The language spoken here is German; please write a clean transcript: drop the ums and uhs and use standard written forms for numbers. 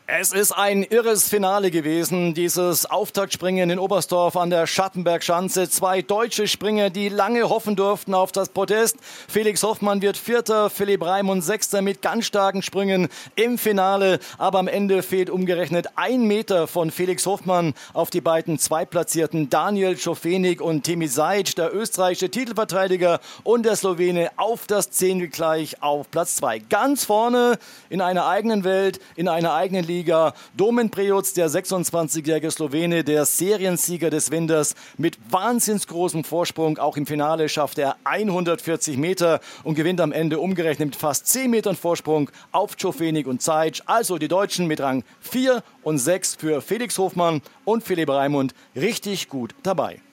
Es ist ein irres Finale gewesen, dieses Auftaktspringen in Oberstdorf an der Schattenbergschanze. Zwei deutsche Springer, die lange hoffen durften auf das Podest. Felix Hoffmann wird Vierter, Philipp Raimund Sechster mit ganz starken Sprüngen im Finale. Aber am Ende fehlt umgerechnet 1 Meter von Felix Hoffmann auf die beiden Zweitplatzierten Daniel Schofenig und Timi Zajc, der österreichische Titelverteidiger und der Slowene auf das Zehntelgleich auf Platz 2. Ganz vorne in einer eigenen Welt, in einer eigenen Liga. Domen Prejoc, der 26-jährige Slowene, der Seriensieger des Winters, mit wahnsinns großem Vorsprung. Auch im Finale schafft er 140 Meter und gewinnt am Ende umgerechnet mit fast 10 Metern Vorsprung auf Schofenig und Zajc. Also die Deutschen mit Rang 4 und 6 für Felix Hoffmann und Philipp Raimund richtig gut dabei.